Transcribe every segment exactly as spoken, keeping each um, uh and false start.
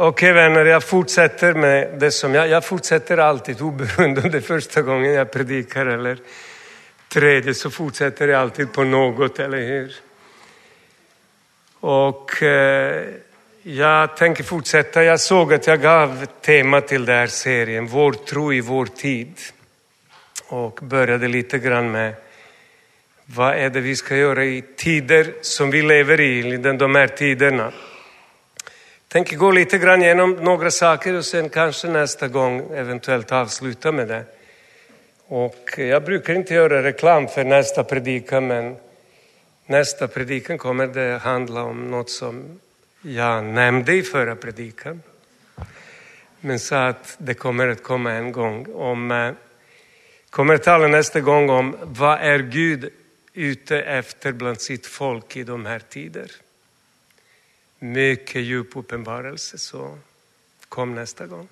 Okej vänner, jag fortsätter med det som jag, jag fortsätter alltid oberoende om det är första gången jag predikar eller tredje, så fortsätter jag alltid på något, eller hur? Och eh, jag tänker fortsätta. Jag såg att jag gav tema till den här serien, vår tro i vår tid. Och började lite grann med vad är det vi ska göra i tider som vi lever i, de här tiderna. Tänker gå lite grann igenom några saker och sen kanske nästa gång eventuellt avsluta med det. Och jag brukar inte göra reklam för nästa predikan, men nästa predikan kommer det handla om något som jag nämnde i förra predikan. Men så att det kommer att komma en gång. Om, kommer att tala nästa gång om vad är Gud ute efter bland sitt folk i de här tider. Mycket djup uppenbarelse, så kom nästa gång.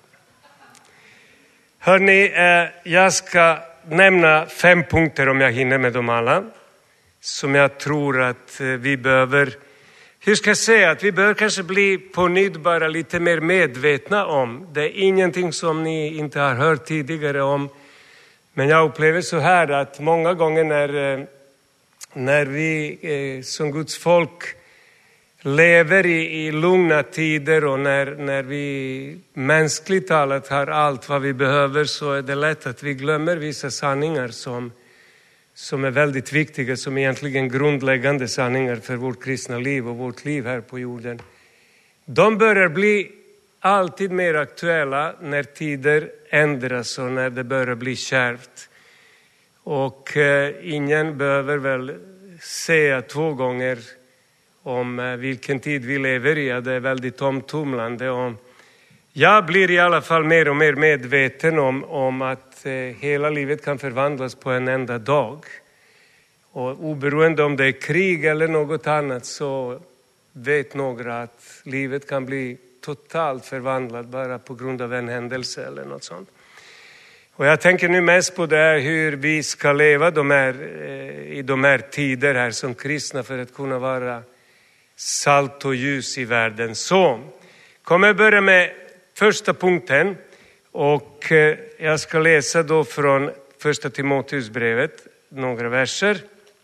Hörrni, eh, jag ska nämna fem punkter om jag hinner med dem alla. Som jag tror att eh, vi behöver, hur ska jag säga, att vi behöver kanske bli på nytt bara lite mer medvetna om. Det är ingenting som ni inte har hört tidigare om. Men jag upplever så här att många gånger när, eh, när vi eh, som Guds folk lever i, i lugna tider och när, när vi mänskligt talat har allt vad vi behöver, så är det lätt att vi glömmer vissa sanningar som, som är väldigt viktiga, som egentligen grundläggande sanningar för vårt kristna liv och vårt liv här på jorden. De börjar bli alltid mer aktuella när tider ändras och när det börjar bli kärvt. Och eh, ingen behöver väl säga två gånger om vilken tid vi lever i. Det är väldigt omtumlande. Och jag blir i alla fall mer och mer medveten om, om att eh, hela livet kan förvandlas på en enda dag. Och oberoende om det är krig eller något annat, så vet några att livet kan bli totalt förvandlat bara på grund av en händelse eller något sånt. Och jag tänker nu mest på det här, hur vi ska leva de här, eh, i de här tider här som kristna för att kunna vara salt och ljus i världen. Så kommer jag börja med första punkten, och jag ska läsa då från första Timoteusbrevet några verser.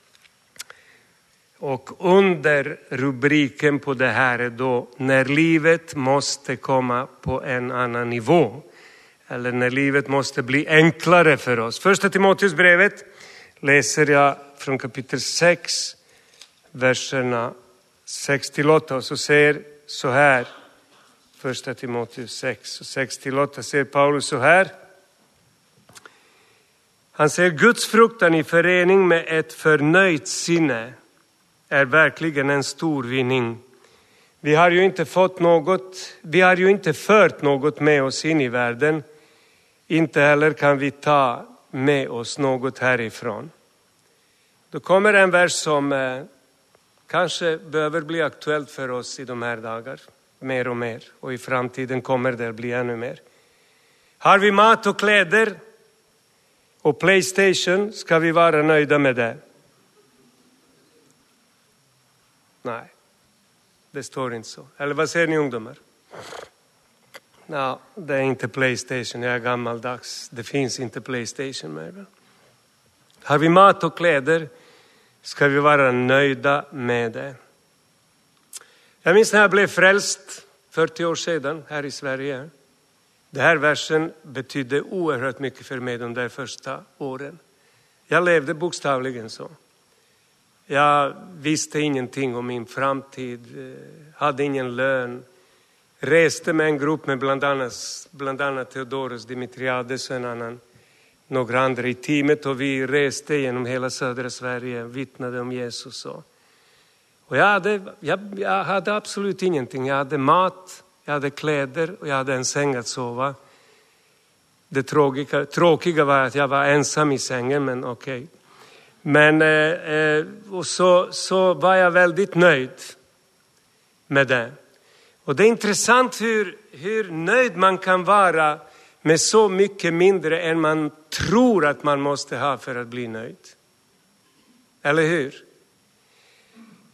Och under rubriken på det här är då när livet måste komma på en annan nivå, eller när livet måste bli enklare för oss. Första Timoteusbrevet läser jag från kapitel sex, verserna sex till åtta, och så säger så här, första Timoteus sex och sex till åtta säger Paulus så här. Han säger: Guds fruktan i förening med ett förnöjt sinne är verkligen en stor vinning. Vi har ju inte fått något, vi har ju inte fört något med oss in i världen. Inte heller kan vi ta med oss något härifrån. Då kommer en vers som eh, kanske behöver bli aktuellt för oss i de här dagar. Mer och mer. Och i framtiden kommer det bli ännu mer. Har vi mat och kläder och PlayStation, ska vi vara nöjda med det? Nej, det står inte så. Eller vad säger ni ungdomar? Nej, det är inte PlayStation. Jag är gammaldags. Det finns inte PlayStation mer. Har vi mat och kläder, ska vi vara nöjda med det. Jag minns när jag blev frälst fyrtio år sedan här i Sverige. Den här versen betydde oerhört mycket för mig de där första åren. Jag levde bokstavligen så. Jag visste ingenting om min framtid. Hade ingen lön. Reste med en grupp med bland annat, bland annat Theodoros Dimitriades och en annan. Några andra i teamet, och vi reste genom hela södra Sverige, vittnade om Jesus. Och, och jag, hade, jag, jag hade absolut ingenting. Jag hade mat, jag hade kläder och jag hade en säng att sova. Det tråkiga, tråkiga var att jag var ensam i sängen, men okej. Okay. Men eh, och så, så var jag väldigt nöjd med det. Och det är intressant hur, hur nöjd man kan vara med så mycket mindre än man tror att man måste ha för att bli nöjd. Eller hur?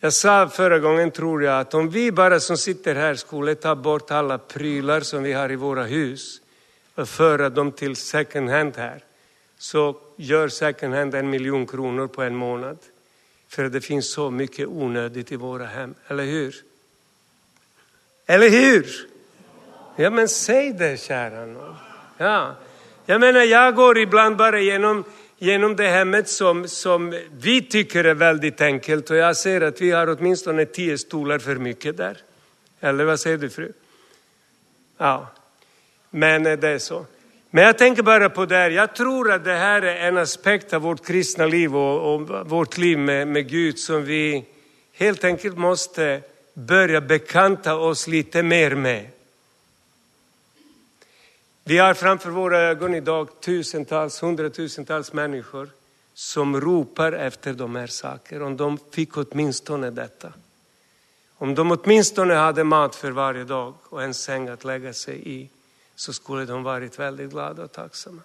Jag sa förra gången, tror jag, att om vi bara som sitter här skulle ta bort alla prylar som vi har i våra hus och föra dem till second hand här, så gör second hand en miljon kronor på en månad. För det finns så mycket onödigt i våra hem, eller hur? Eller hur? Ja, men säg det, kära någon. Ja. Jag menar, jag går ibland bara genom, genom det hemmet som, som vi tycker är väldigt enkelt. Och jag ser att vi har åtminstone tio stolar för mycket där. Eller vad säger du, fru? Ja, men det är så. Men jag tänker bara på det här. Jag tror att det här är en aspekt av vårt kristna liv och, och vårt liv med, med Gud som vi helt enkelt måste börja bekanta oss lite mer med. Vi har framför våra ögon idag tusentals, hundratusentals människor som ropar efter de här sakerna. Om de fick åtminstone detta. Om de åtminstone hade mat för varje dag och en säng att lägga sig i, så skulle de varit väldigt glada och tacksamma.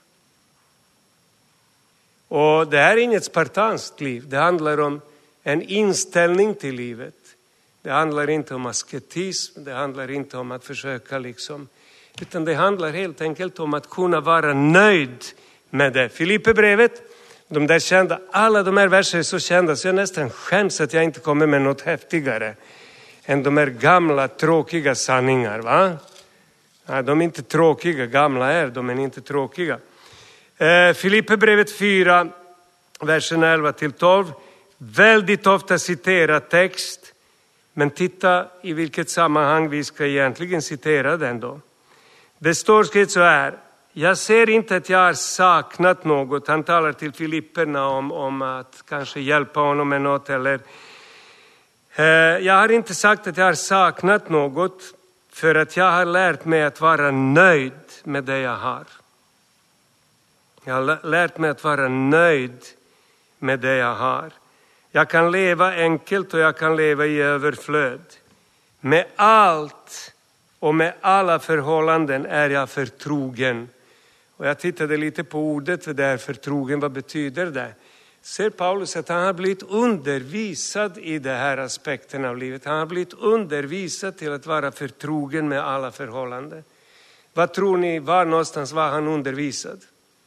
Och det här är inget spartanskt liv. Det handlar om en inställning till livet. Det handlar inte om asketism. Det handlar inte om att försöka liksom. Utan det handlar helt enkelt om att kunna vara nöjd med det. Filipperbrevet, de där kända, alla de här verserna är så kända så jag nästan skäms att jag inte kommer med något häftigare än de här gamla tråkiga sanningar, va? Nej, de är inte tråkiga, gamla är de, men inte tråkiga. Eh, Filipperbrevet fyra, versen elva till tolv. Väldigt ofta citerad text. Men titta i vilket sammanhang vi ska egentligen citera den då. Det står skrivet så här. Jag ser inte att jag har saknat något. Han talar till Filipperna om, om att kanske hjälpa honom med något. Eller, eh, jag har inte sagt att jag har saknat något. För att jag har lärt mig att vara nöjd med det jag har. Jag har lärt mig att vara nöjd med det jag har. Jag kan leva enkelt och jag kan leva i överflöd. Med allt och med alla förhållanden är jag förtrogen. Och jag tittade lite på ordet för det här förtrogen. Vad betyder det? Ser Paulus att han har blivit undervisad i det här aspekten av livet. Han har blivit undervisad till att vara förtrogen med alla förhållanden. Vad tror ni, var någonstans var han undervisad?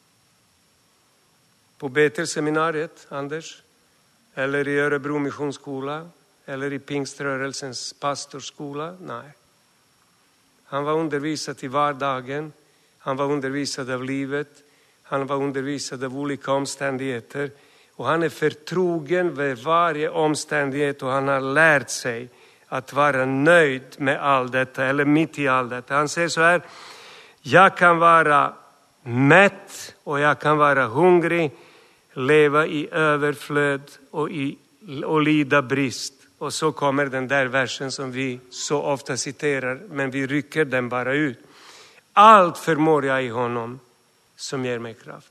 På Betelseminariet, Anders? Eller i Örebro missionsskola? Eller i Pingströrelsens pastorskola? Nej. Han var undervisad i vardagen. Han var undervisad av livet. Han var undervisad av olika omständigheter. Och han är förtrogen med varje omständighet och han har lärt sig att vara nöjd med allt detta. Eller mitt i allt detta. Han säger så här. Jag kan vara mätt och jag kan vara hungrig. Leva i överflöd och, i, och lida brist. Och så kommer den där versen som vi så ofta citerar. Men vi rycker den bara ut. Allt förmår jag i honom som ger mig kraft.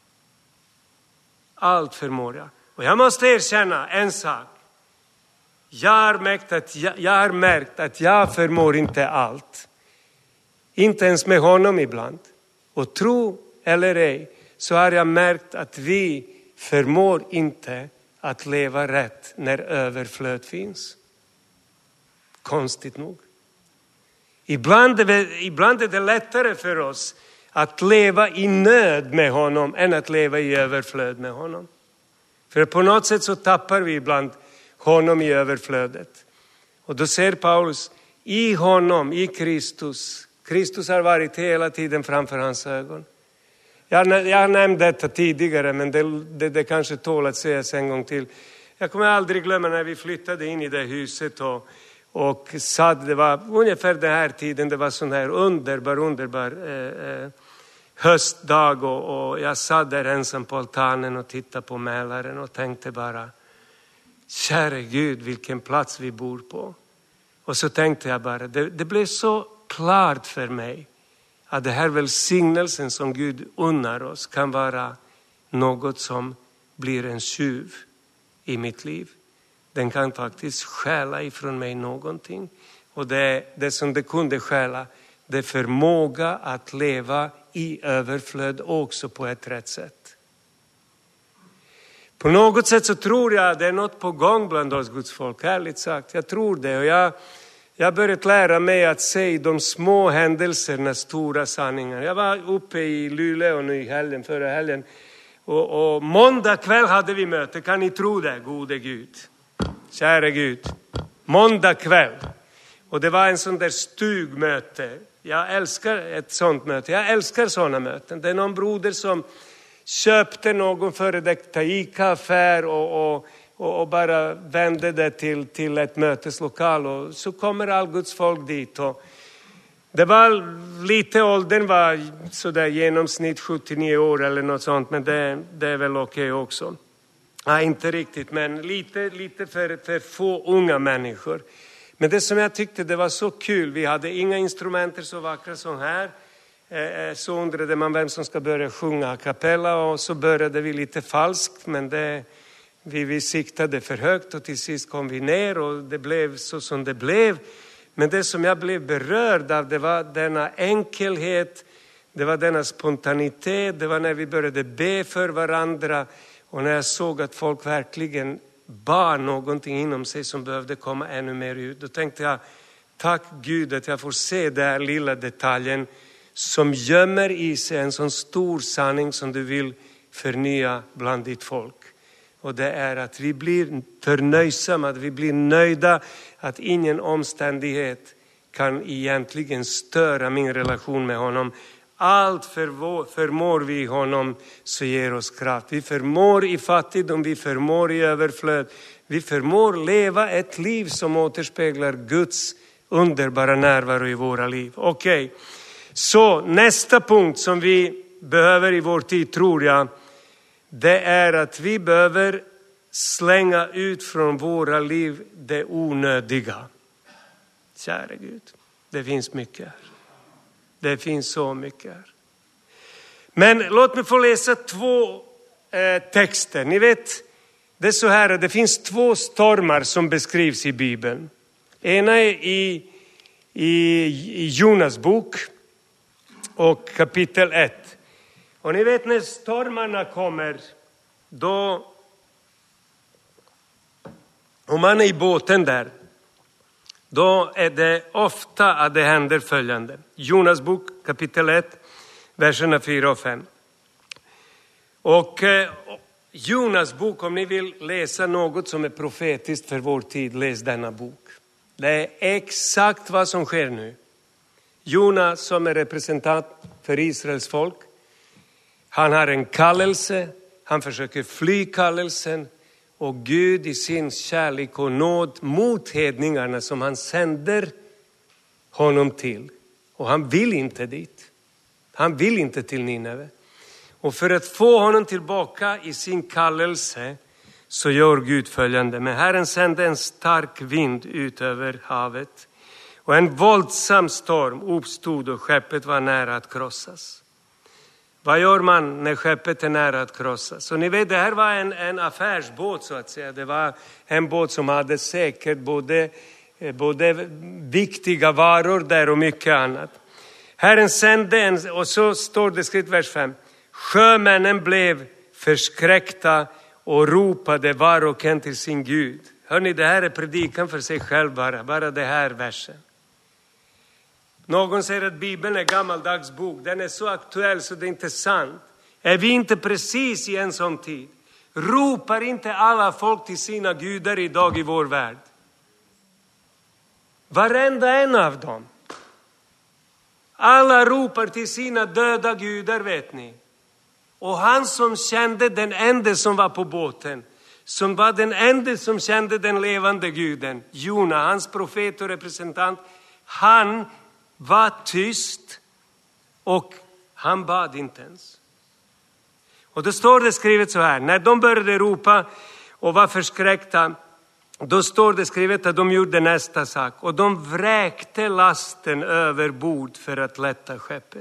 Allt förmår jag. Och jag måste erkänna en sak. Jag har märkt att jag, jag, har märkt att jag förmår inte allt. Inte ens med honom ibland. Och tro eller ej så har jag märkt att vi förmår inte att leva rätt när överflöd finns. Konstigt nog. Ibland är, det, ibland är det lättare för oss att leva i nöd med honom än att leva i överflöd med honom. För på något sätt så tappar vi ibland honom i överflödet. Och då ser Paulus i honom, i Kristus. Kristus har varit hela tiden framför hans ögon. Jag, jag har nämnt detta tidigare men det, det, det kanske tål att sägas en gång till. Jag kommer aldrig glömma när vi flyttade in i det huset och, och satt, det var ungefär den här tiden, det var sån här underbar, underbar eh, eh, höstdag och, och jag satt där ensam på altanen och tittade på Mälaren och tänkte bara, käre Gud vilken plats vi bor på. Och så tänkte jag bara, det, det blev så klart för mig att det här välsignelsen som Gud unnar oss kan vara något som blir en tjuv i mitt liv. Den kan faktiskt stjäla ifrån mig någonting. Och det, det som det kunde stjäla, det är förmåga att leva i överflöd också på ett rätt sätt. På något sätt så tror jag att det är något på gång bland oss Guds folk, ärligt sagt. Jag tror det, och jag, jag har börjat lära mig att se de små händelserna stora sanningar. Jag var uppe i Luleå nu i helgen, förra helgen. Och, och måndag kväll hade vi möte, kan ni tro det, gode Gud? Kära Gud. Måndag kväll. Och det var en sån där stugmöte. Jag älskar ett sånt möte. Jag älskar sådana möten. Det är någon broder som köpte någon före detta Ica-affär och, och, och, och bara vände det till, till ett möteslokal. Och så kommer all Guds folk dit. Och det var lite, åldern var sådär genomsnitt sjuttionio år eller något sånt. Men det, det är väl okej också. Nej, inte riktigt, men lite, lite för, för få unga människor. Men det som jag tyckte det var så kul, vi hade inga instrumenter så vackra som här. Så undrade man vem som ska börja sjunga a cappella, och så började vi lite falskt, men det, vi, vi siktade för högt och till sist kom vi ner och det blev så som det blev. Men det som jag blev berörd av, det var denna enkelhet, det var denna spontanitet, det var när vi började be för varandra. Och när jag såg att folk verkligen bar någonting inom sig som behövde komma ännu mer ut. Då tänkte jag, tack Gud att jag får se den här lilla detaljen som gömmer i sig en sån stor sanning som du vill förnya bland ditt folk. Och det är att vi blir förnöjsamma, att vi blir nöjda, att ingen omständighet kan egentligen störa min relation med honom. Allt förmår vi honom så ger oss kraft. Vi förmår i fattigdom, vi förmår i överflöd. Vi förmår leva ett liv som återspeglar Guds underbara närvaro i våra liv. Okej, okay. Så nästa punkt som vi behöver i vår tid tror jag, det är att vi behöver slänga ut från våra liv det onödiga. Kära Gud, det finns mycket här. Det finns så mycket här. Men låt mig få läsa två eh, texter. Ni vet, det är så här att det finns två stormar som beskrivs i Bibeln. Ena är i, i, i Jonas bok och kapitel ett. Och ni vet när stormarna kommer, då, om man är i båten där, då är det ofta att det händer följande. Jonas bok kapitel ett, verserna fyra och fem. Och eh, Jonas bok, om ni vill läsa något som är profetiskt för vår tid, läs denna bok. Det är exakt vad som sker nu. Jonas som är representant för Israels folk. Han har en kallelse, han försöker fly kallelsen. Och Gud i sin kärlek och nåd mot hedningarna som han sänder honom till. Och han vill inte dit. Han vill inte till Nineve. Och för att få honom tillbaka i sin kallelse så gör Gud följande. Men Herren sände en stark vind ut över havet. Och en våldsam storm uppstod och skeppet var nära att krossas. Vad gör man när skeppet är nära att krossas? Så ni vet, det här var en, en affärsbåt så att säga. Det var en båt som hade säkert både, både viktiga varor där och mycket annat. Herren sände en, och så står det skrivet vers fem. Sjömännen blev förskräckta och ropade var och en till sin Gud. Hörrni, det här är predikan för sig själv bara, bara det här versen. Någon säger att Bibeln är gammaldags bok. Den är så aktuell så det är inte sant. Är vi inte precis i en sån tid? Ropar inte alla folk till sina gudar idag i vår värld? Varenda en av dem. Alla ropar till sina döda gudar, vet ni. Och han som kände den enda som var på båten, som var den enda som kände den levande guden, Jona, hans profet och representant, han var tyst och han bad inte ens. Och då står det skrivet så här, när de började ropa och var förskräckta, då står det skrivet att de gjorde nästa sak. Och de vräkte lasten över bord för att lätta skeppet.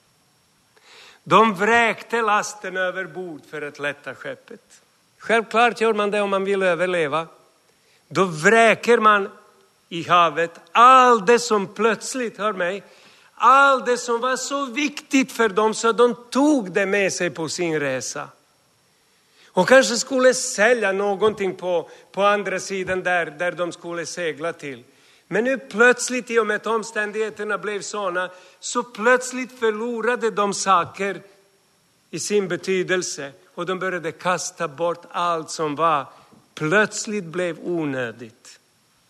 De vräkte lasten över bord för att lätta skeppet. Självklart gör man det om man vill överleva. Då vräker man i havet allt det som plötsligt, hör mig, allt det som var så viktigt för dem så de tog det med sig på sin resa. Hon kanske skulle sälja någonting på, på andra sidan där, där de skulle segla till. Men nu plötsligt, i och med att omständigheterna blev sådana, så plötsligt förlorade de saker i sin betydelse. Och de började kasta bort allt som var, plötsligt blev onödigt.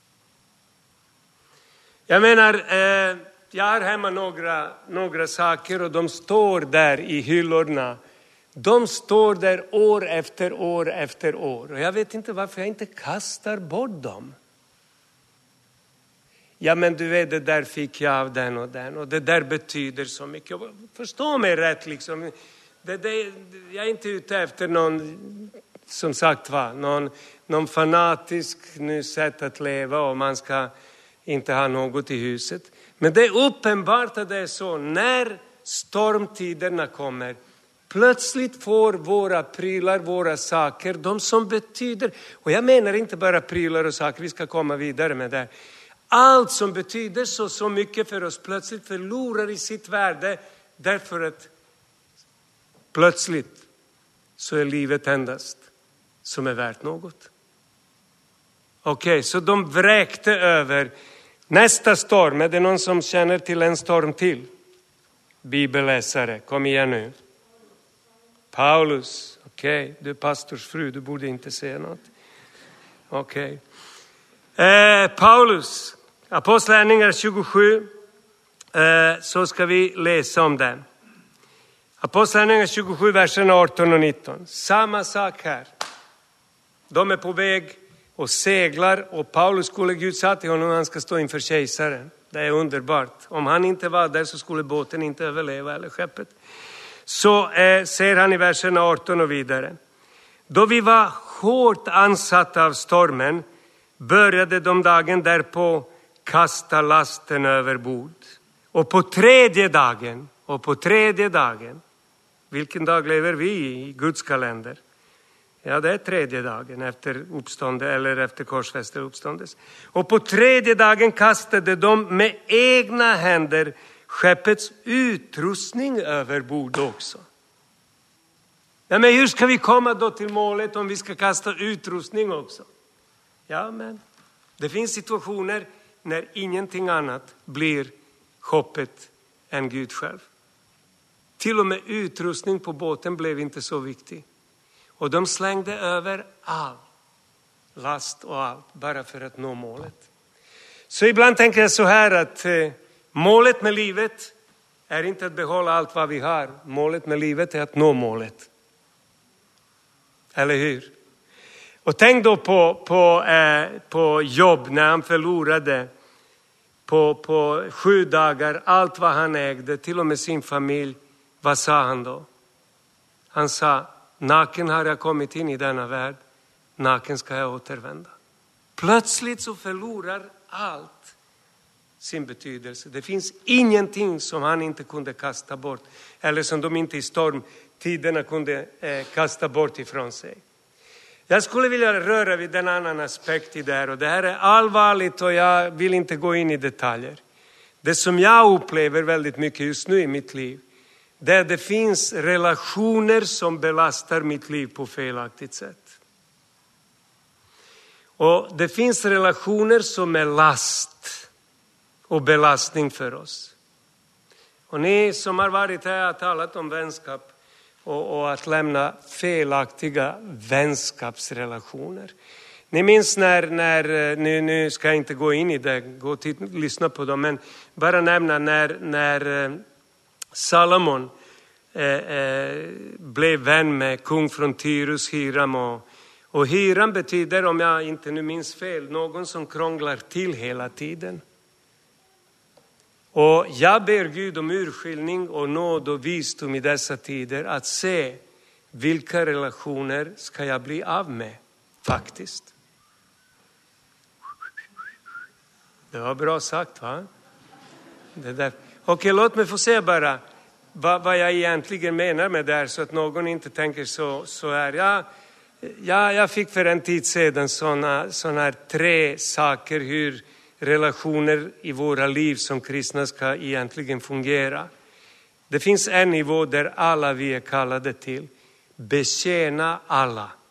Jag menar, eh, jag har hemma några, några saker och de står där i hyllorna. De står där år efter år efter år. Och jag vet inte varför jag inte kastar bort dem. Ja, men du vet, det där fick jag av den och den. Och det där betyder så mycket. Förstå mig rätt liksom. Det, det, jag är inte ute efter någon, som sagt var, någon, någon fanatisk nu sätt att leva. Och man ska inte ha något i huset. Men det är uppenbart att det är så. När stormtiderna kommer. Plötsligt får våra prylar, våra saker, de som betyder. Och jag menar inte bara prylar och saker, vi ska komma vidare med det. Allt som betyder så, så mycket för oss plötsligt förlorar i sitt värde. Därför att plötsligt så är livet endast som är värt något. Okej, okay, så de vräkte över nästa storm. Är det någon som känner till en storm till? Bibelläsare, kom igen nu. Paulus, okej, okay. Du är pastors fru, du borde inte säga något. Okej. Okay. Eh, Paulus, Apostlagärningarna tjugosju, eh, så ska vi läsa om den. Apostlagärningarna tjugosju, verserna arton och nitton. Samma sak här. De är på väg och seglar och Paulus skulle, Gud sa till honom att han ska stå inför kejsaren. Det är underbart. Om han inte var där så skulle båten inte överleva, eller skeppet. Så eh, ser han i verserna arton och vidare. Då vi var hårt ansatta av stormen började de dagen därpå kasta lasten över bord. Och på tredje dagen, och på tredje dagen, vilken dag lever vi i, i Guds kalender? Ja, det är tredje dagen efter uppståndet eller efter korsfästet uppståndes. Och på tredje dagen kastade de med egna händer skeppets utrustning över bord också. Ja, men hur ska vi komma då till målet om vi ska kasta utrustning också? Ja, men det finns situationer när ingenting annat blir hoppet än Gud själv. Till och med utrustning på båten blev inte så viktig. Och de slängde över all last och allt bara för att nå målet. Så ibland tänker jag så här att eh, målet med livet är inte att behålla allt vad vi har. Målet med livet är att nå målet. Eller hur? Och tänk då på, på, eh, på Jobb när han förlorade på, på sju dagar allt vad han ägde, till och med sin familj. Vad sa han då? Han sa, naken har jag kommit in i denna värld, naken ska jag återvända. Plötsligt så förlorar allt sin betydelse. Det finns ingenting som han inte kunde kasta bort. Eller som de inte i stormtiderna kunde eh, kasta bort ifrån sig. Jag skulle vilja röra vid en annan aspekt i det här. Och det här är allvarligt och jag vill inte gå in i detaljer. Det som jag upplever väldigt mycket just nu i mitt liv. Det är att det finns relationer som belastar mitt liv på felaktigt sätt. Och det finns relationer som är last och belastning för oss. Och ni som har varit här har talat om vänskap och, och att lämna felaktiga vänskapsrelationer. Ni minns när, när nu, nu ska jag inte gå in i det, gå och titta, lyssna på dem, men bara nämna när, när Salomon eh, eh, blev vän med kung från Tyrus, Hiram. Och, och Hiram betyder, om jag inte nu minns fel, någon som krånglar till hela tiden. Och jag ber Gud om urskiljning och nåd och visdom i dessa tider att se vilka relationer ska jag bli av med faktiskt. Det var bra sagt, va? Det där. Okej, låt mig få se bara vad, vad jag egentligen menar med det här så att någon inte tänker så, så här. Ja, ja, jag fick för en tid sedan sådana, sådana här tre saker hur relationer i våra liv som kristna ska egentligen fungera. Det finns en nivå där alla vi är kallade till. Betjäna alla.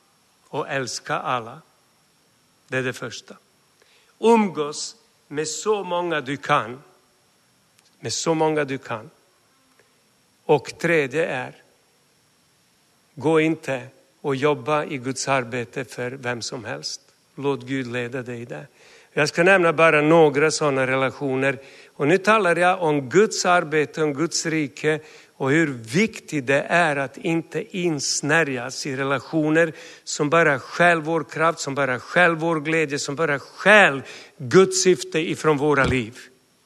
och älska alla. Det är det första. Umgås med så många du kan. Med så många du kan. Och tredje är, gå inte och jobba i Guds arbete för vem som helst. Låt Gud leda dig där. Jag ska nämna bara några sådana relationer. Och nu talar jag om Guds arbete, om Guds rike. Och hur viktigt det är att inte insnärjas i relationer som bara stjäl vår kraft, som bara stjäl vår glädje, som bara stjäl Guds syfte ifrån våra liv.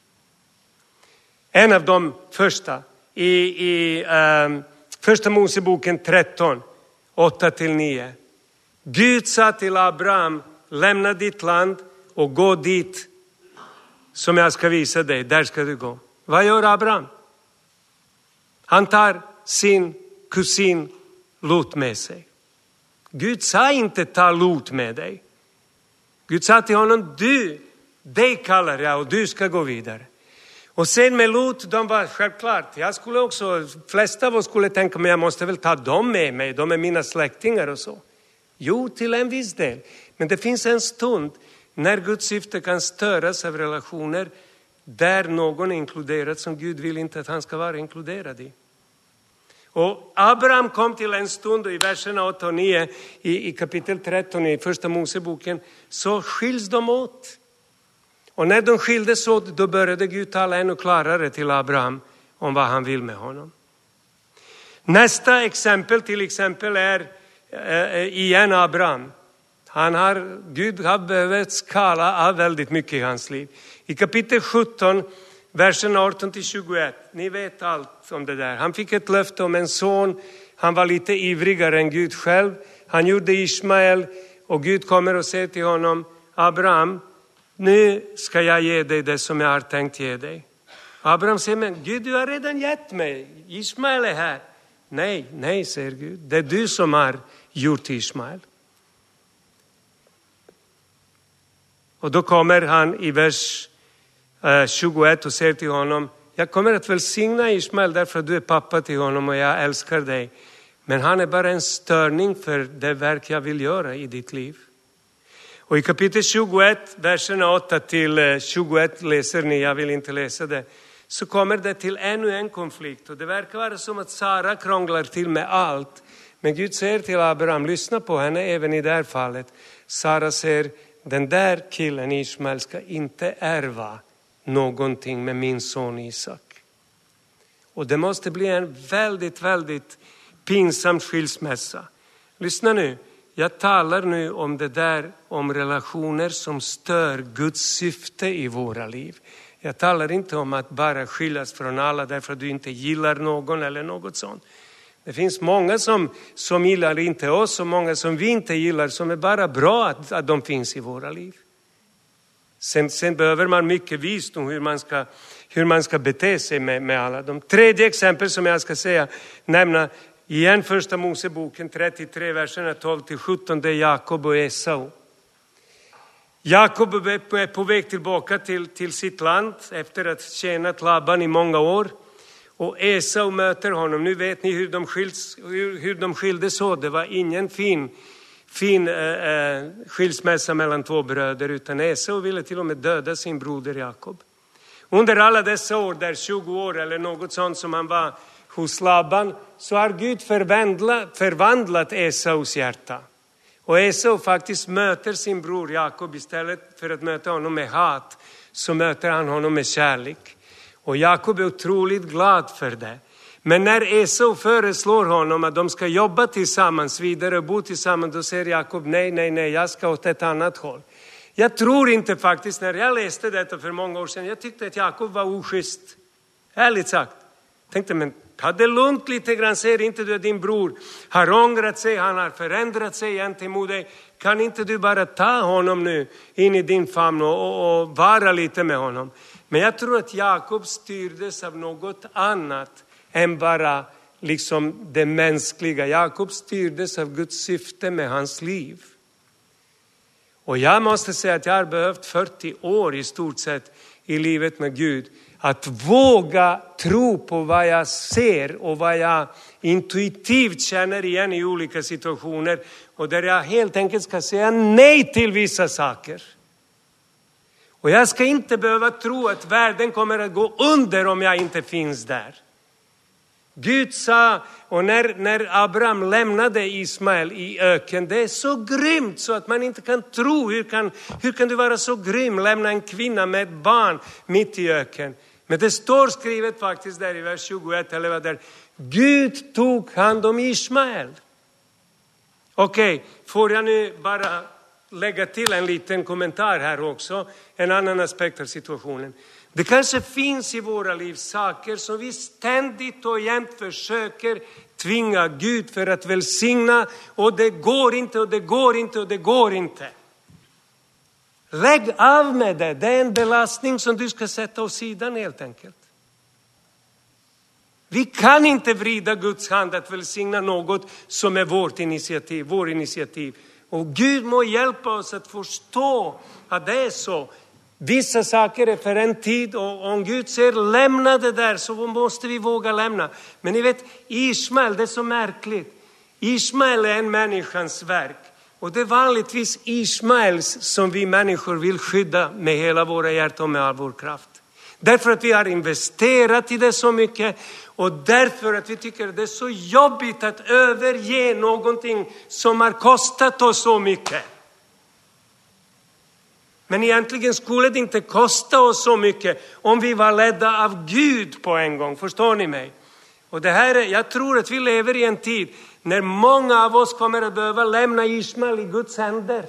En av de första i, i um, första Moseboken tretton, åtta till nio. Gud sa till Abraham, lämna ditt land och gå dit som jag ska visa dig. Där ska du gå. Vad gör Abraham? Han tar sin kusin Lot med sig. Gud sa inte ta Lot med dig. Gud sa till honom, du, dig kallar jag och du ska gå vidare. Och sen med Lot, de var självklart. Jag skulle också, flesta av oss skulle tänka, men jag måste väl ta dem med mig. De är mina släktingar och så. Jo, till en viss del. Men det finns en stund när Guds syfte kan störas av relationer där någon är inkluderad som Gud vill inte att han ska vara inkluderad i. Och Abraham kom till en stund och i verserna åtta och nio i, i kapitel tretton i första Moseboken så skiljs de åt. Och när de skildes åt då började Gud tala ännu klarare till Abraham om vad han vill med honom. Nästa exempel till exempel är äh, igen Abraham. Han har, Gud har behövt skala av väldigt mycket i hans liv. I kapitel sjutton, versen arton till tjugoett. Ni vet allt om det där. Han fick ett löfte om en son. Han var lite ivrigare än Gud själv. Han gjorde Ismael och Gud kommer och säger till honom, Abraham, nu ska jag ge dig det som jag har tänkt ge dig. Abraham säger, men Gud, du har redan gett mig. Ismael är här. Nej, nej, säger Gud. Det är du som har gjort Ismael. Och då kommer han i vers tjugoett och säger till honom, jag kommer att välsigna Ismael därför att du är pappa till honom och jag älskar dig. Men han är bara en störning för det verk jag vill göra i ditt liv. Och i kapitel tjugoett, verserna åtta till tjugoett läser ni, jag vill inte läsa det. Så kommer det till ännu en konflikt och det verkar vara som att Sara krånglar till med allt. Men Gud säger till Abraham, lyssna på henne även i det här fallet. Sara säger, den där killen Ismael ska inte ärva någonting med min son Isak. Och det måste bli en väldigt, väldigt pinsam skilsmässa. Lyssna nu, jag talar nu om det där, om relationer som stör Guds syfte i våra liv. Jag talar inte om att bara skiljas från alla därför att du inte gillar någon eller något sånt. Det finns många som, som gillar inte oss och många som vi inte gillar som är bara bra att, att de finns i våra liv. Sen, sen behöver man mycket visdom hur man ska, hur man ska bete sig med, med alla. De tredje exempel som jag ska säga, nämna igen första Moseboken trettiotre, verserna tolv till sjutton, det är Jakob och Esau. Jakob är på väg tillbaka till, till sitt land efter att tjänat Laban i många år. Och Esau möter honom. Nu vet ni hur de, skils, hur, hur de skildes åt. Det var ingen fin, fin äh, skilsmässa mellan två bröder. Utan Esau ville till och med döda sin broder Jakob. Under alla dessa år, där tjugo år eller något sånt som han var hos Laban. Så har Gud förvandlat, förvandlat Esaus hjärta. Och Esau faktiskt möter sin bror Jakob istället för att möta honom med hat. Så möter han honom med kärlek. Och Jakob är otroligt glad för det. Men när Esau föreslår honom att de ska jobba tillsammans vidare och bo tillsammans, då säger Jakob nej, nej, nej, jag ska åt ett annat håll. Jag tror inte faktiskt, när jag läste detta för många år sedan, jag tyckte att Jakob var oschysst. Ärligt sagt. Jag tänkte, men ta det lugnt lite grann, ser inte du att din bror har ångrat sig, han har förändrat sig gentemot dig. Kan inte du bara ta honom nu in i din famn och, och, och vara lite med honom? Men jag tror att Jakob styrdes av något annat än bara liksom det mänskliga. Jakob styrdes av Guds syfte med hans liv. Och jag måste säga att jag har behövt fyrtio år i stort sett i livet med Gud. Att våga tro på vad jag ser och vad jag intuitivt känner igen i olika situationer. Och där jag helt enkelt ska säga nej till vissa saker. Och jag ska inte behöva tro att världen kommer att gå under om jag inte finns där. Gud sa, och när, när Abraham lämnade Ismael i öken, det är så grymt så att man inte kan tro. Hur kan, hur kan du vara så grym, lämna en kvinna med ett barn mitt i öken? Men det står skrivet faktiskt där i vers tjugoett eller vad där. Gud tog hand om Ismael. Okej, okay, får jag nu bara lägga till en liten kommentar här också. En annan aspekt av situationen. Det kanske finns i våra liv saker som vi ständigt och jämt försöker tvinga Gud för att välsigna. Och det går inte och det går inte och det går inte. Lägg av med det. Det är en belastning som du ska sätta åt sidan helt enkelt. Vi kan inte vrida Guds hand att välsigna något som är vårt initiativ, vår initiativ. Och Gud må hjälpa oss att förstå att det är så. Vissa saker är för en tid och om Gud säger lämna det där så måste vi våga lämna. Men ni vet, Ismael, det är så märkligt. Ismael är en människans verk. Och det är vanligtvis Ismaels som vi människor vill skydda med hela våra hjärtan och med all vår kraft. Därför att vi har investerat i det så mycket och därför att vi tycker att det är så jobbigt att överge någonting som har kostat oss så mycket. Men egentligen skulle det inte kosta oss så mycket om vi var ledda av Gud på en gång. Förstår ni mig? Och det här är, jag tror att vi lever i en tid när många av oss kommer att behöva lämna Ismael i Guds händer.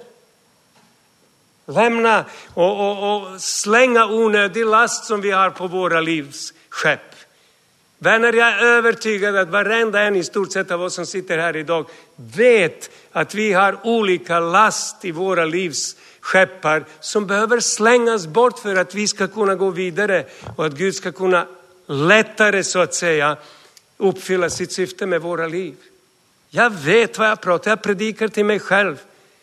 Lämna och, och, och slänga onödig last som vi har på våra livs skepp. Vänner, jag är övertygad att varenda en i stort sett av oss som sitter här idag vet att vi har olika last i våra livs skeppar som behöver slängas bort för att vi ska kunna gå vidare och att Gud ska kunna lättare så att säga uppfylla sitt syfte med våra liv. Jag vet vad jag pratar, jag predikar till mig själv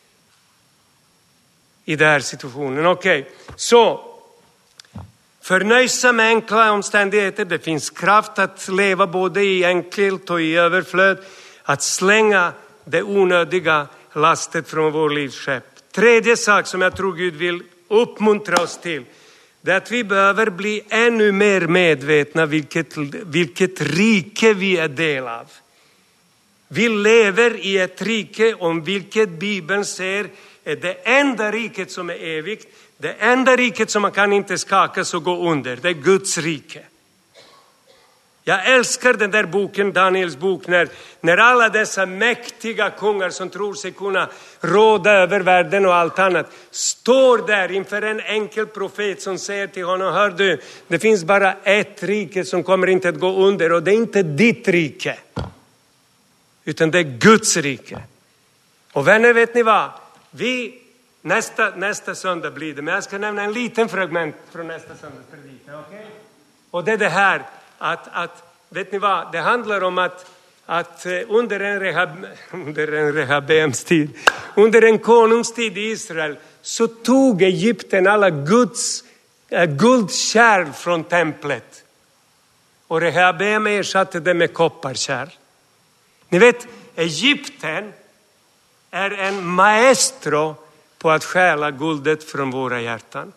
i den här situationen. Okej, okay. Så förnöjsa med enkla omständigheter. Det finns kraft att leva både i enkelt och i överflöd. Att slänga det onödiga lastet från vår livsskepp. Tredje sak som jag tror Gud vill uppmuntra oss till. Det är att vi behöver bli ännu mer medvetna vilket, vilket rike vi är del av. Vi lever i ett rike om vilket Bibeln säger är det enda riket som är evigt. Det enda riket som man kan inte skakas och gå under. Det är Guds rike. Jag älskar den där boken, Daniels bok, när, när alla dessa mäktiga kungar som tror sig kunna råda över världen och allt annat står där inför en enkel profet som säger till honom: hör du, det finns bara ett rike som kommer inte att gå under och det är inte ditt rike. Utan det är Guds rike. Och vänner, vet ni vad? Vi, nästa, nästa söndag blir det, men jag ska nämna en liten fragment från nästa söndags predikan, okej? Okay? Och det är det här, att, att, vet ni vad? Det handlar om att, att under en, rehab, under en Rehabeams tid, under en konungstid i Israel, så tog Egypten alla Guds äh, guldkärl från templet. Och Rehabeam ersatte det med kopparkärl. Ni vet, Egypten är en maestro på att stjäla guldet från våra hjärtan.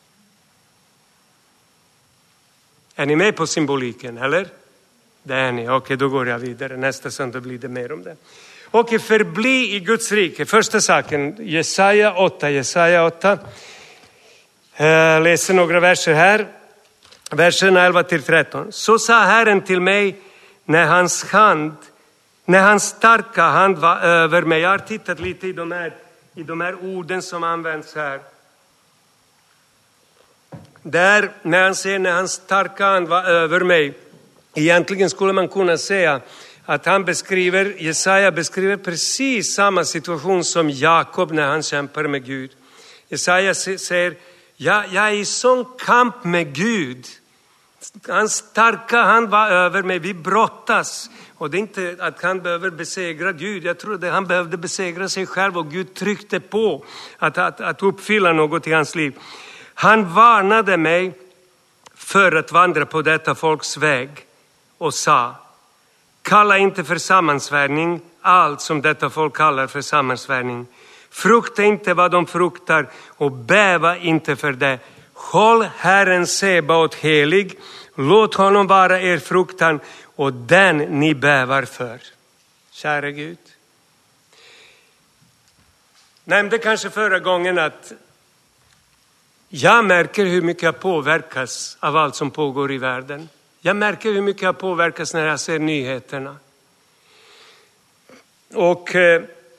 Är ni med på symboliken, eller? Det är ni. Okej, då går jag vidare. Nästa söndag blir det mer om det. Okej, förbli i Guds rike. Första saken, Jesaja åtta. Jesaja åtta. Jag läser några verser här. Versen elva till tretton. Så sa Herren till mig när hans hand, när hans starka hand var över mig. Jag har tittat lite i de här, i de här orden som används här. Där, när han säger när hans starka hand var över mig. Egentligen skulle man kunna säga att han beskriver, Jesaja beskriver precis samma situation som Jakob när han kämpar med Gud. Jesaja säger, jag, jag är i sån kamp med Gud Hans starka hand var över mig. Vi brottas. Och det är inte att han behöver besegra Gud. Jag tror att han behövde besegra sig själv. Och Gud tryckte på att, att, att uppfylla något i hans liv. Han varnade mig för att vandra på detta folks väg. Och sa: kalla inte för sammansvärjning allt som detta folk kallar för sammansvärjning. Frukta inte vad de fruktar och bäva inte för det. Håll Herren Sebaot helig. Låt honom vara er fruktan och den ni bävar för. Kära Gud. Nämnde kanske förra gången att jag märker hur mycket jag påverkas av allt som pågår i världen. Jag märker hur mycket jag påverkas när jag ser nyheterna. Och eh,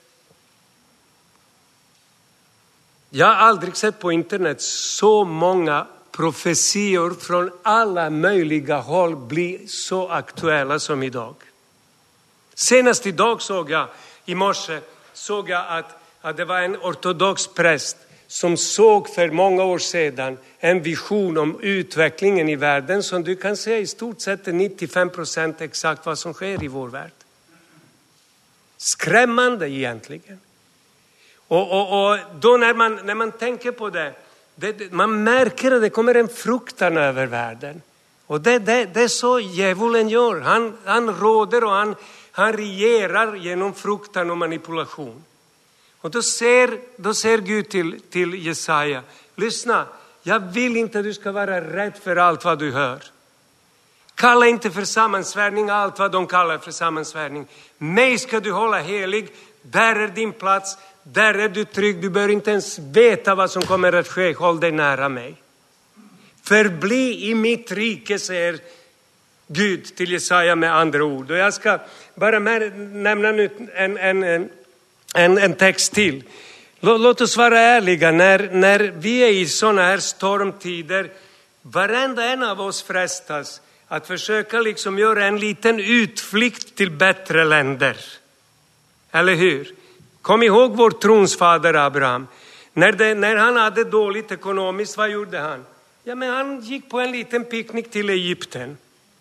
jag har aldrig sett på internet så många profetior från alla möjliga håll bli så aktuella som idag. Senast idag såg jag, i morse såg jag att, att det var en ortodox präst som såg för många år sedan en vision om utvecklingen i världen som du kan säga i stort sett är nittiofem procent exakt vad som sker i vår värld. Skrämmande egentligen. Och, och, och då när man, när man tänker på det, det, man märker att det kommer en fruktan över världen. Och det, det, det är så djävulen gör. Han, han råder och han, han regerar genom fruktan och manipulation. Och då ser, då ser Gud till, till Jesaja: lyssna, jag vill inte att du ska vara rädd för allt vad du hör. Kalla inte för sammansvärjning allt vad de kallar för sammansvärjning. Mig ska du hålla helig. Där är din plats. Där är du trygg. Du bör inte ens veta vad som kommer att ske. Håll dig nära mig. Förbli i mitt rike, säger Gud till Jesaja med andra ord. Och jag ska bara nämna nu en, en, en, en, en text till. Låt oss vara ärliga. När, när vi är i sådana här stormtider, varenda en av oss frestas att försöka liksom göra en liten utflykt till bättre länder. Eller hur? Kom ihåg vår tronsfader Abraham. När, det, när han hade dåligt ekonomiskt, vad gjorde han? Ja, men han gick på en liten picknick till Egypten.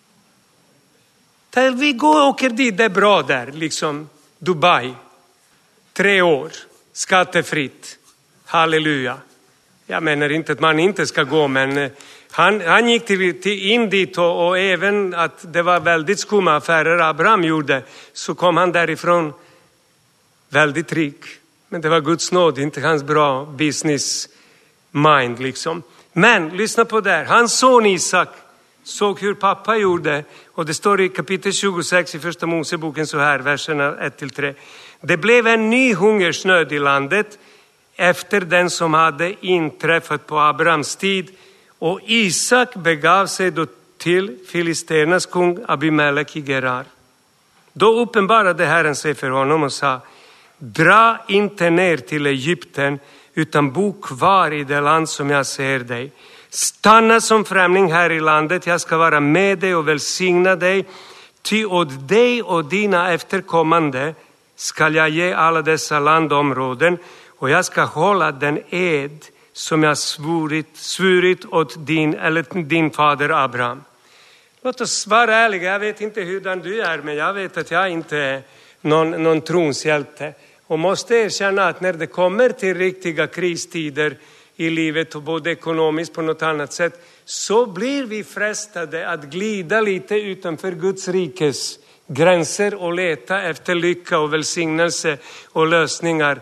Där vi går och åker dit, det är bra där. Liksom Dubai. Tre år. Skattefritt. Halleluja. Jag menar inte att man inte ska gå, men han, han gick till, till in dit och, och även att det var väldigt skumma affärer Abraham gjorde, så kom han därifrån väldigt rik. Men det var Guds nåd, inte hans bra business mind liksom. Men lyssna på det här. Hans son Isak såg hur pappa gjorde. Och det står i kapitel tjugosex i första Moseboken så här, verserna ett till tre. Det blev en ny hungersnöd i landet efter den som hade inträffat på Abrahams tid. Och Isak begav sig då till filisternas kung Abimelech i Gerar. Då uppenbarade Herren sig för honom och sa: dra inte ner till Egypten, utan bo kvar i det land som jag ser dig. Stanna som främling här i landet, jag ska vara med dig och välsigna dig. Ty åt dig och dina efterkommande ska jag ge alla dessa landområden, och jag ska hålla den ed som jag svurit, svurit åt din, eller din fader Abraham. Låt oss vara ärliga, jag vet inte hurdan du är, men jag vet att jag inte är någon, någon tronshjälte. Och måste erkänna att när det kommer till riktiga kristider i livet, och både ekonomiskt på något annat sätt, så blir vi frestade att glida lite utanför Guds rikes gränser och leta efter lycka och välsignelse och lösningar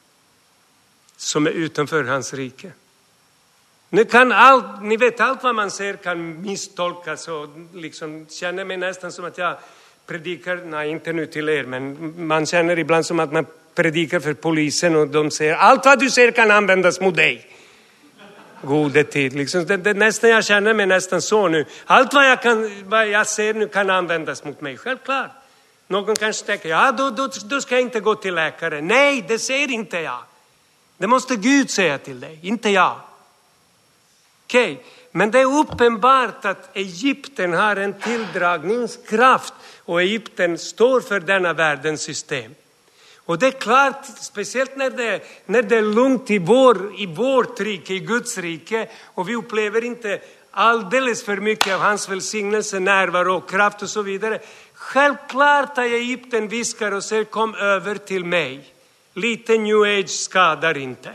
som är utanför hans rike. Nu kan allt, ni vet, allt vad man ser kan misstolkas, och liksom känner mig nästan som att jag predikar, nej inte nu till er, men man känner ibland som att man predikar för polisen och de säger allt vad du ser kan användas mot dig. Gode tid, liksom. det, det, nästan jag känner mig nästan så nu. Allt vad jag, kan, vad jag ser nu kan användas mot mig, självklart. Någon kanske tänker, ja då, då, då ska jag inte gå till läkare. Nej, det säger inte jag. Det måste Gud säga till dig, inte jag. Okej, okay. Men det är uppenbart att Egypten har en tilldragningskraft, och Egypten står för denna världens system. Och det är klart, speciellt när det, när det är lugnt i, vår, i vårt rike, i Guds rike, och vi upplever inte alldeles för mycket av hans välsignelse, närvaro och kraft och så vidare. Självklart att Egypten viskar och säger, kom över till mig. Lite new age skadar inte.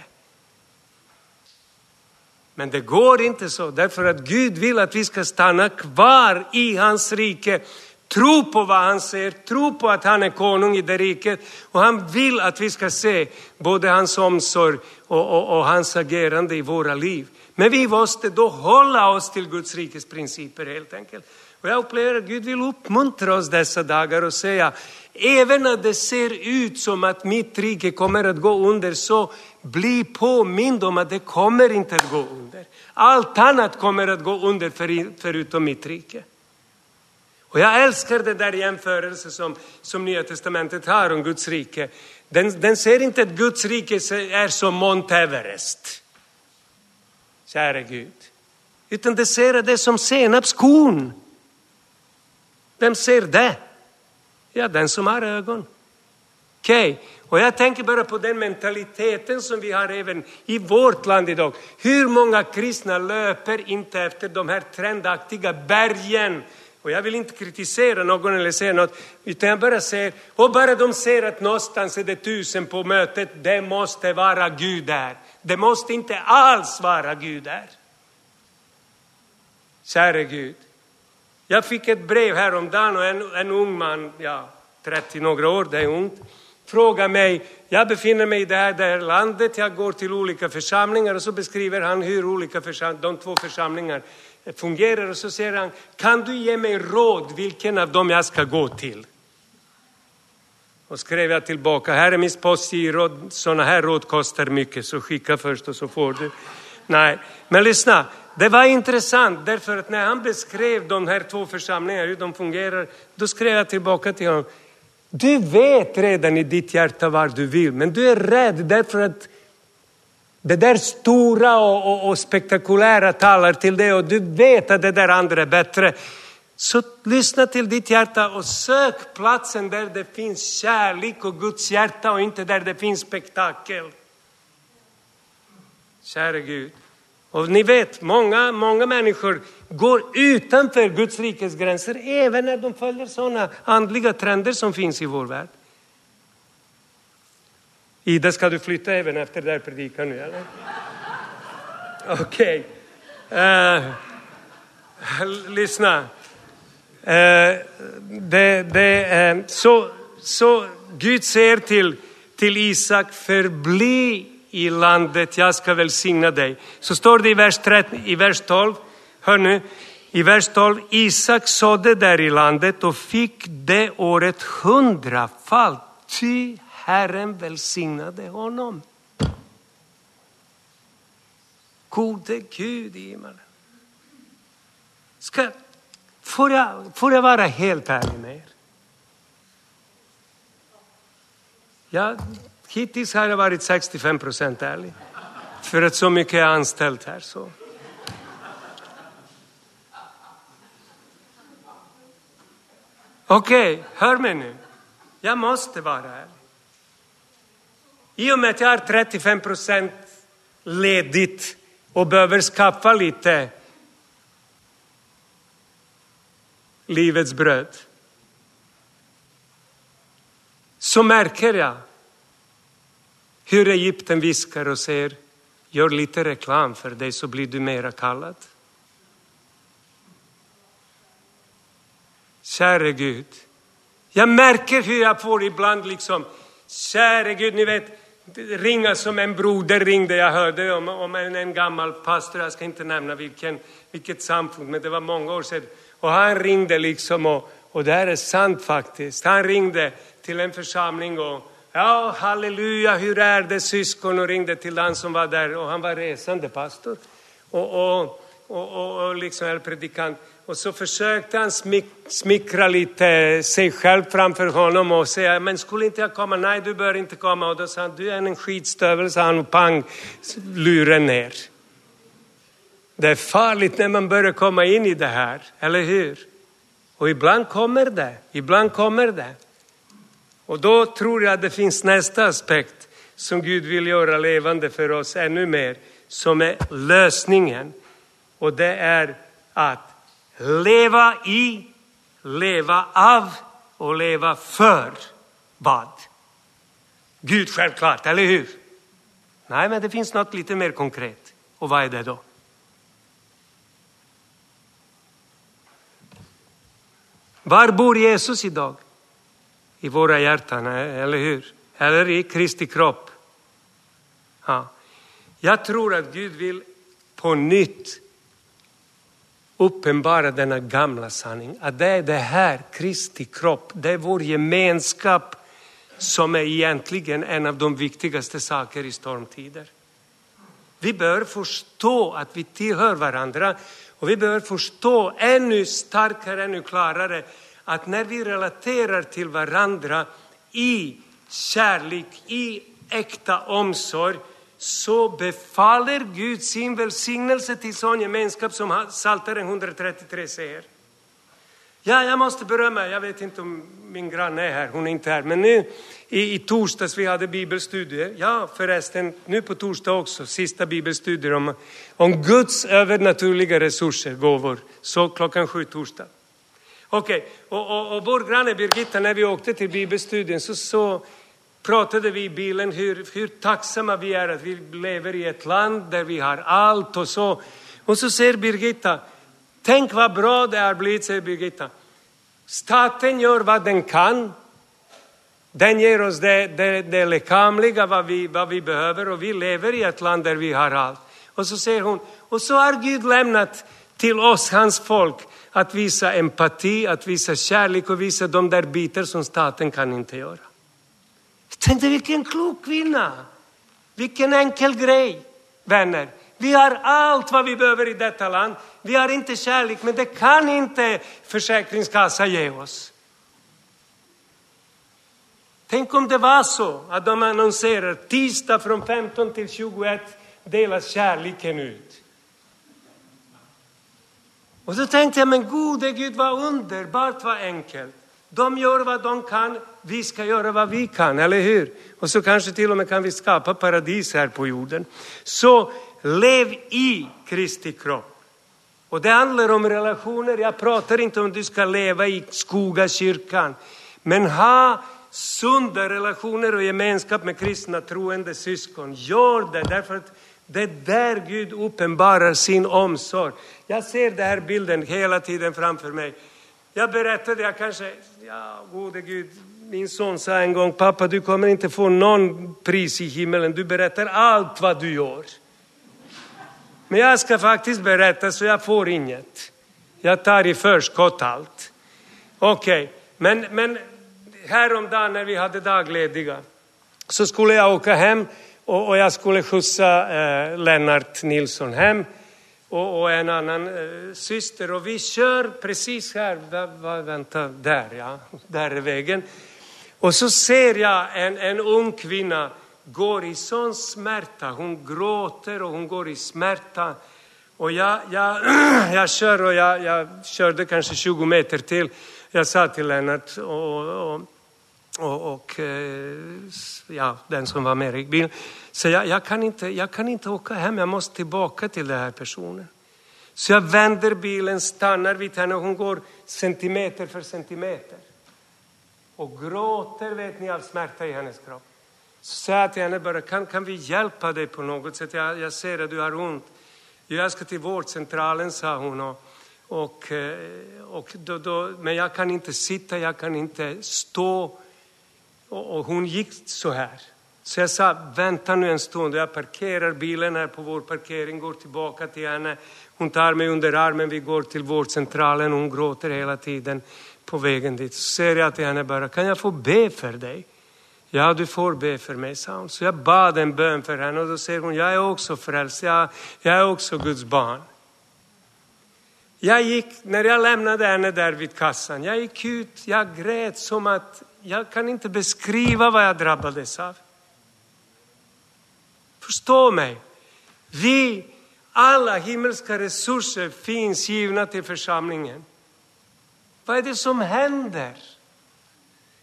Men det går inte så, därför att Gud vill att vi ska stanna kvar i hans rike. Tro på vad han säger, tro på att han är konung i det riket. Och han vill att vi ska se både hans omsorg och, och, och hans agerande i våra liv. Men vi måste då hålla oss till Guds rikes principer helt enkelt. Och jag upplever att Gud vill uppmuntra oss dessa dagar och säga, även när det ser ut som att mitt rike kommer att gå under, så bli påmind om att det kommer inte att gå under. Allt annat kommer att gå under för, förutom mitt rike. Och jag älskar det där jämförelse som, som Nya Testamentet har om Guds rike. Den, den ser inte att Guds rike är som Mount Everest. Kära Gud. Utan det ser det som senapskorn. Vem ser det? Ja, den som har ögon. Okej, okay. Och jag tänker bara på den mentaliteten som vi har även i vårt land idag. Hur många kristna löper inte efter de här trendaktiga bergen? Och jag vill inte kritisera någon eller säga något, utan jag bara säger, och bara de ser att någonstans är det tusen på mötet, det måste vara Gud där. Det måste inte alls vara Gud där. Kära Gud. Jag fick ett brev häromdagen och en, en ung man, ja, trettio några år, det är ungt, frågar mig, jag befinner mig i det här, det här landet, jag går till olika församlingar, och så beskriver han hur olika församlingar, de två församlingar fungerar, och så säger han, kan du ge mig råd vilken av dem jag ska gå till? Och skrev jag tillbaka, här är min postgiro, sådana här råd kostar mycket, så skicka först och så får du. Nej, men lyssna, det var intressant därför att när han beskrev de här två församlingarna, hur de fungerar, då skrev jag tillbaka till honom, du vet redan i ditt hjärta vad du vill, men du är rädd därför att det där stora och, och, och spektakulära talar till det, och du vet att det där andra är bättre. Så lyssna till ditt hjärta och sök platsen där det finns kärlek och Guds hjärta, och inte där det finns spektakel. Kära Gud. Och ni vet, många, många människor går utanför Guds rikes gränser, även när de följer sådana andliga trender som finns i vår värld. Ida, ska du flytta även efter det där predikan nu, eller? Okej. Okay. Uh, lyssna. Uh, det, det, uh, så, så Gud säger till, till Isak, förbli i landet, jag ska välsigna dig. Så står det i vers, tretton, i vers tolv, hör nu, i vers tolv, Isak sådde där i landet och fick det året hundrafalt, ty Herren välsignade honom. Gode Gud i himmelen. Ska, får, jag, får jag vara helt ärlig med er? Ja, hittills har jag varit sextiofem procent ärlig. För att så mycket är anställt här. Så. Okej, okay, hör mig nu. Jag måste vara ärlig. I och med att jag har trettiofem procent ledigt och behöver skaffa lite livets bröd, så märker jag hur Egypten viskar och säger, gör lite reklam för dig så blir du mera kallad. Kära Gud, jag märker hur jag får ibland liksom, kära Gud, ni vet, ringa som en broder ringde, jag hörde om, om en, en gammal pastor, jag ska inte nämna vilken, vilket samfund, men det var många år sedan. Och han ringde liksom, och, och det här är sant faktiskt, han ringde till en församling och ja, halleluja, hur är det syskon, och ringde till han som var där, och han var resande pastor och, och, och, och, och liksom en predikant. Och så försökte han smik, smickra lite sig själv framför honom och säga, men skulle inte jag komma? Nej, du bör inte komma. Och då sa han, du är en skitstövel, så han, och pang, luren ner. Det är farligt när man börjar komma in i det här, eller hur? Och ibland kommer det, ibland kommer det. Och då tror jag att det finns nästa aspekt som Gud vill göra levande för oss ännu mer, som är lösningen. Och det är att leva i, leva av och leva för vad? Gud, självklart, eller hur? Nej, men det finns något lite mer konkret. Och vad är det då? Var bor Jesus idag? I våra hjärtan, eller hur? Eller i Kristi kropp. Ja. Jag tror att Gud vill på nytt uppenbara denna gamla sanning. Att det är det här, Kristi kropp. Det är vår gemenskap som är egentligen en av de viktigaste saker i stormtider. Vi bör förstå att vi tillhör varandra. Och vi bör förstå ännu starkare, ännu klarare att när vi relaterar till varandra i kärlek, i äkta omsorg, så befaller Gud sin välsignelse till sån gemenskap som Psaltaren etthundratrettiotre säger. Ja, jag måste berömma, jag vet inte om min granne är här, hon är inte här. Men nu i, i torsdags vi hade bibelstudier. Ja, förresten, nu på torsdag också, sista bibelstudier om, om Guds övernaturliga resurser, gåvor. Så klockan sju torsdag. Okej, okay. och, och, och vår granne Birgitta, när vi åkte till bibelstudien så, så pratade vi i bilen hur, hur tacksamma vi är att vi lever i ett land där vi har allt och så. Och så säger Birgitta, tänk vad bra det har blivit, säger Birgitta. Staten gör vad den kan. Den ger oss det, det, det lekamliga, vad vi, vad vi behöver. Och vi lever i ett land där vi har allt. Och så säger hon, och så har Gud lämnat till oss, hans folk, att visa empati, att visa kärlek och visa de där bitar som staten kan inte göra. Jag tänkte, vilken klok kvinna. Vilken enkel grej, vänner. Vi har allt vad vi behöver i detta land. Vi har inte kärlek, men det kan inte försäkringskassa ge oss. Tänk om det var så att de annonserar tisdag från femton till tjugoett delas kärleken ut. Och så tänkte jag, men gode Gud, vad underbart, vad enkelt. De gör vad de kan, vi ska göra vad vi kan, eller hur? Och så kanske till och med kan vi skapa paradis här på jorden. Så lev i Kristi kropp. Och det handlar om relationer. Jag pratar inte om att du ska leva i Skogakyrkan. Men ha sunda relationer och gemenskap med kristna troende syskon. Gör det, därför att det är där Gud uppenbarar sin omsorg. Jag ser den här bilden hela tiden framför mig. Jag berättade, jag kanske, ja gode Gud, min son sa en gång, pappa, du kommer inte få någon pris i himmelen. Du berättar allt vad du gör. Men jag ska faktiskt berätta så jag får inget. Jag tar i förskott allt. Okej, okay. men, men häromdagen när vi hade daglediga så skulle jag åka hem och, och jag skulle skjutsa eh, Lennart Nilsson hem och, och en annan eh, syster. Och vi kör precis här, va, va, vänta, där ja, där är vägen. Och så ser jag en, en ung kvinna går i sån smärta. Hon gråter och hon går i smärta. Och jag, jag, jag kör och jag, jag körde kanske tjugo meter till. Jag sa till Lennart och, och, och, och ja, den som var med i bilen. Så jag, jag, kan inte, jag kan inte åka hem, jag måste tillbaka till den här personen. Så jag vänder bilen, stannar vid henne och hon går centimeter för centimeter. Och gråter, vet ni, av smärta i hennes kropp. Så sa jag till henne bara, kan, kan vi hjälpa dig på något sätt? Jag, jag ser att du har ont. Jag ska till vårdcentralen, sa hon. Och, och, och då, då, men jag kan inte sitta, jag kan inte stå. Och, och hon gick så här. Så jag sa, vänta nu en stund. Jag parkerar bilen här på vår parkering, går tillbaka till henne. Hon tar mig under armen, vi går till vårdcentralen. Hon gråter hela tiden på vägen dit. Så säger jag till henne bara, kan jag få be för dig? Ja, du får be för mig, sa hon. Så jag bad en bön för henne och då säger hon, jag är också frälst, jag, jag är också Guds barn. Jag gick, när jag lämnade henne där vid kassan, jag gick ut, jag grät som att, jag kan inte beskriva vad jag drabbades av. Förstå mig, vi, alla himmelska resurser finns givna till församlingen. Vad är det som händer?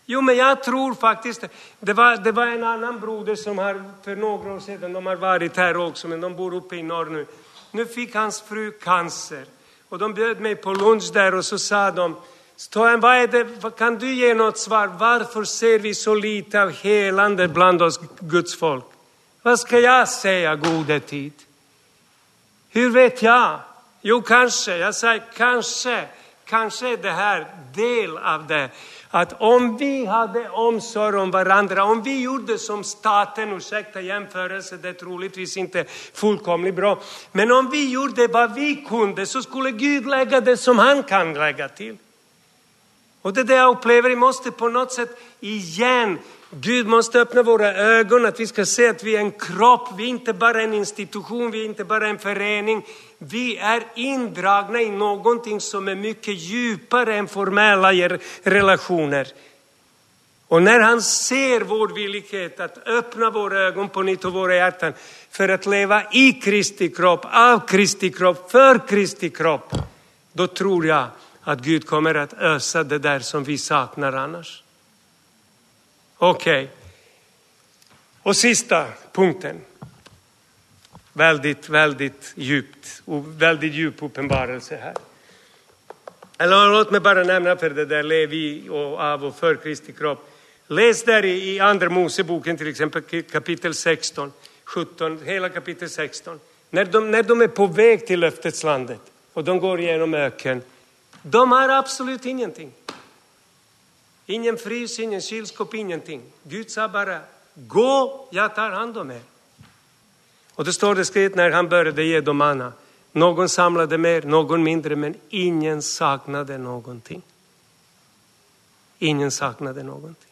Jo, men jag tror faktiskt, det var, det var en annan broder som har för några år sedan, de har varit här också, men de bor uppe i norr nu. Nu fick hans fru cancer och de bjöd mig på lunch där och så sa de, Stojan, vad är det, kan du ge något svar? Varför ser vi så lite av helande bland oss Guds folk? Vad ska jag säga, gode tid? Hur vet jag? Jo, kanske, jag säger kanske, kanske är det här del av det. Att om vi hade omsorg om varandra, om vi gjorde som staten, ursäkta jämförelse, det är troligtvis inte fullkomligt bra. Men om vi gjorde vad vi kunde så skulle Gud lägga det som han kan lägga till. Och det är det jag upplever, vi måste på något sätt igen, Gud måste öppna våra ögon att vi ska se att vi är en kropp, vi är inte bara en institution, vi är inte bara en förening. Vi är indragna i någonting som är mycket djupare än formella relationer. Och när han ser vår villighet att öppna våra ögon på nytt och våra hjärtan för att leva i Kristi kropp, av Kristi kropp, för Kristi kropp, då tror jag att Gud kommer att ösa det där som vi saknar annars. Okej. Okay. Och sista punkten. Väldigt, väldigt djupt. Och väldigt djup uppenbarelse här. Eller låt mig bara nämna för det där Levi och av och för Kristi kropp. Läs där i, i andra Moseboken till exempel kapitel sexton, sjutton, hela kapitel sexton. När de, när de är på väg till löftets landet och de går igenom öken. De har absolut ingenting. Ingen frys, ingen kylskåp, ingenting. Gud sa bara, gå, jag tar hand om er. Och det står det skrivet när han började ge dem manna. Någon samlade mer, någon mindre, men ingen saknade någonting. Ingen saknade någonting.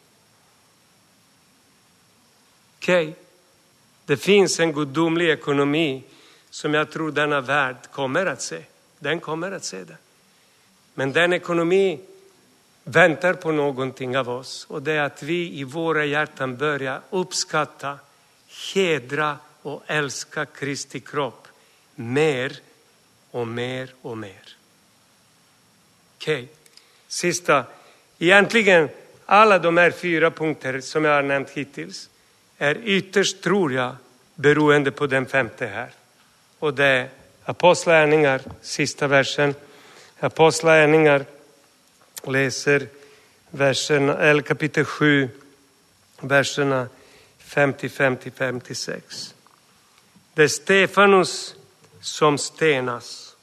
Okej, okay. Det finns en gudomlig ekonomi som jag tror denna värld kommer att se. Den kommer att se det. Men den ekonomi väntar på någonting av oss. Och det är att vi i våra hjärtan börjar uppskatta, hedra och älska Kristi kropp mer och mer och mer. Okej, okay. Sista. Egentligen alla de här fyra punkter som jag har nämnt hittills är ytterst, tror jag, beroende på den femte här. Och det är Apostlagärningar, sista versen. Apostlagärningar läser versen, eller kapitel sju, verserna femtiofem till femtiosex. Det är Stefanus som stenas.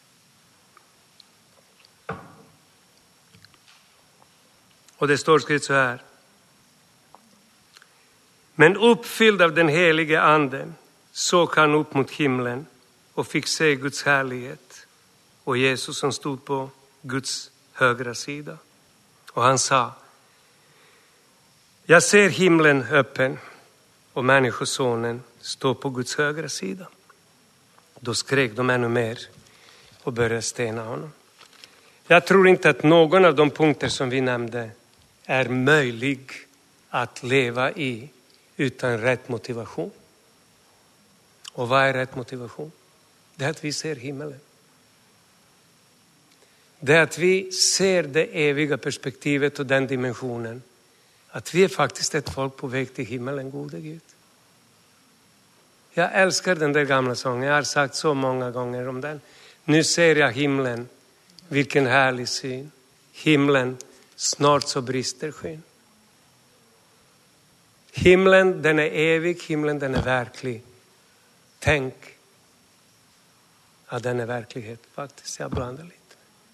Och det står skrivet så här. Men uppfylld av den helige anden såg han upp mot himlen och fick se Guds härlighet och Jesus som stod på Guds högra sida. Och han sa, jag ser himlen öppen och människosonen står på Guds högra sida. Då skrek de ännu mer och började stena honom. Jag tror inte att någon av de punkter som vi nämnde är möjlig att leva i utan rätt motivation. Och vad är rätt motivation? Det är att vi ser himlen. Det är att vi ser det eviga perspektivet och den dimensionen. Att vi är faktiskt ett folk på väg till himlen, gode Gud. Jag älskar den där gamla sången. Jag har sagt så många gånger om den. Nu ser jag himlen. Vilken härlig syn. Himlen, snart så brister skyn. Himlen, den är evig. Himlen, den är verklig. Tänk att den är verklighet faktiskt. Jag blandar lite.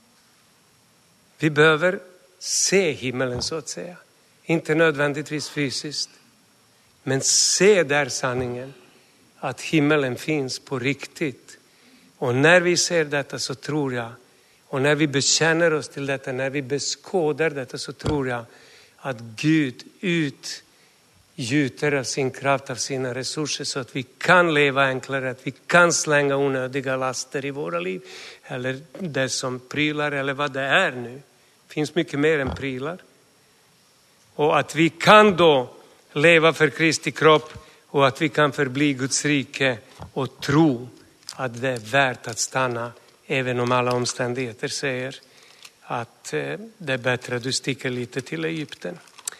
Vi behöver se himlen så att säga. Inte nödvändigtvis fysiskt. Men se där sanningen. Att himlen finns på riktigt. Och när vi ser detta så tror jag. Och när vi bekänner oss till detta. När vi beskådar detta så tror jag. Att Gud utgjuter av sin kraft, av sina resurser. Så att vi kan leva enklare. Att vi kan slänga onödiga laster i våra liv. Eller det som prylar eller vad det är nu. Det finns mycket mer än prylar. Och att vi kan då leva för Kristi kropp. Och att vi kan förbli Guds rike och tro att det är värt att stanna. Även om alla omständigheter säger att det är bättre att du sticker lite till Egypten.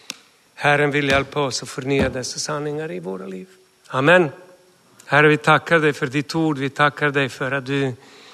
Herren vill hjälpa oss att förnya dessa sanningar i våra liv. Amen. Herre, vi tackar dig för ditt ord. Vi tackar dig för att du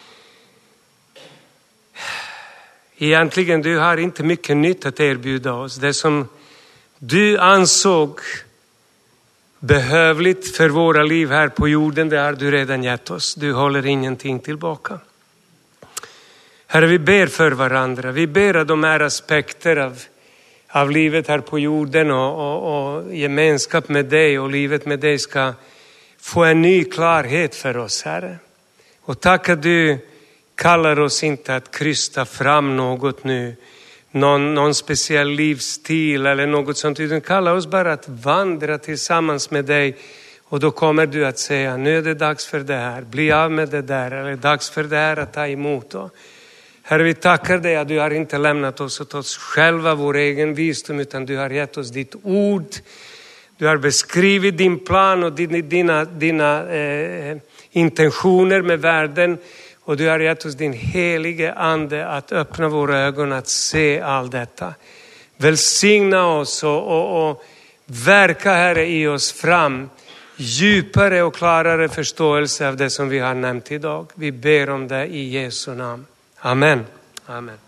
egentligen du har inte mycket nytt att erbjuda oss. Det som du ansåg behövligt för våra liv här på jorden, det har du redan gett oss. Du håller ingenting tillbaka. Herre, vi ber för varandra. Vi ber att de här aspekter av, av livet här på jorden och, och, och gemenskap med dig och livet med dig ska få en ny klarhet för oss, Herre. Och tack att du kallar oss inte att krysta fram något nu. Någon, någon speciell livsstil eller något sånt. Utan kallar oss bara att vandra tillsammans med dig. Och då kommer du att säga, nu är det dags för det här. Bli av med det där. Eller dags för det här att ta emot. Och Herre, vi tackar dig att du har inte lämnat oss åt oss själva, vår egen visdom. Utan du har gett oss ditt ord. Du har beskrivit din plan och dina, dina eh, intentioner med världen. Och du har gett oss din helige ande att öppna våra ögon att se allt detta. Välsigna oss och, och, och verka, Herre, i oss fram. Djupare och klarare förståelse av det som vi har nämnt idag. Vi ber om det i Jesu namn. Amen. Amen.